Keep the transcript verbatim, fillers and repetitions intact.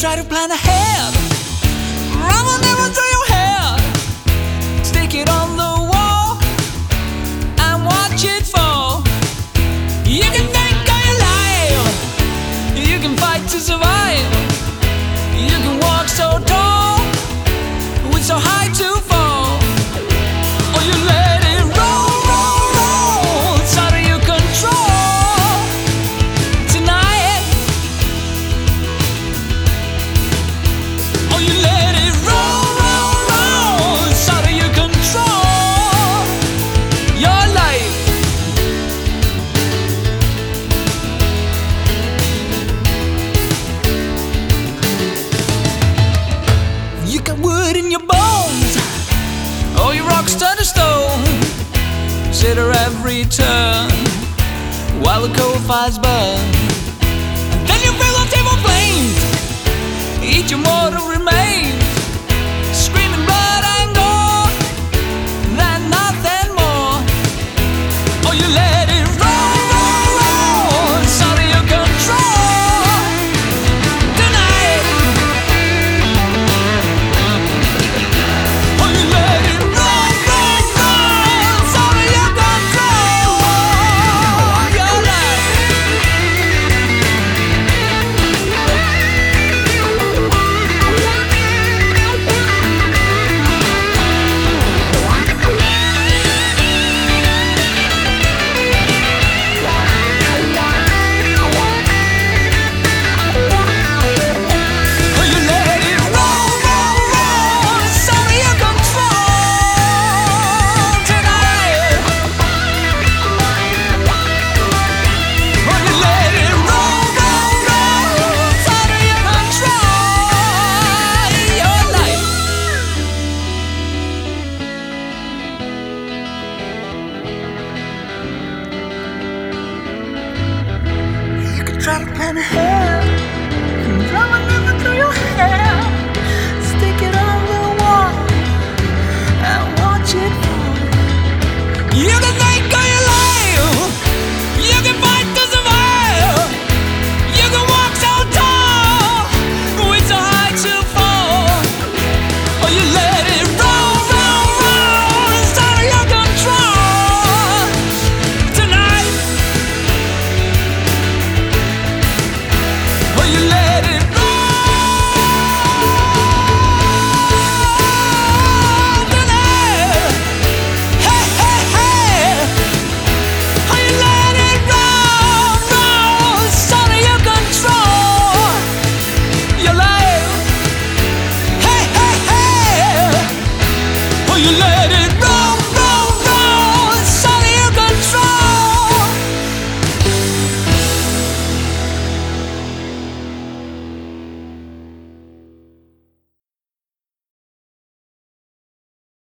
try to plan ahead, run will never through your head. Stick it on the wall and watch it fall. You can think all your life, you can fight to survive. You can walk so tall with so high to fall, or you let it roll, roll, roll. It's out of your control tonight. Or you let it roll, roll, roll. It's out of your control. Your life. You got wood in your bones, all your rocks turn to stone. Consider every turn while the coal fires burn. And then you feel the table flames, eat your mortal remains, screaming blood and gore, then nothing more. Or you let it roll, roll, roll. It's out of your control tonight. Or you let it roll, roll, roll. It's out of your control. Your life. Or you let it roll, roll, roll. It's out of your control tonight. Or you let it roll, roll, roll. It's out of your control. Your life. You can try to plan ahead,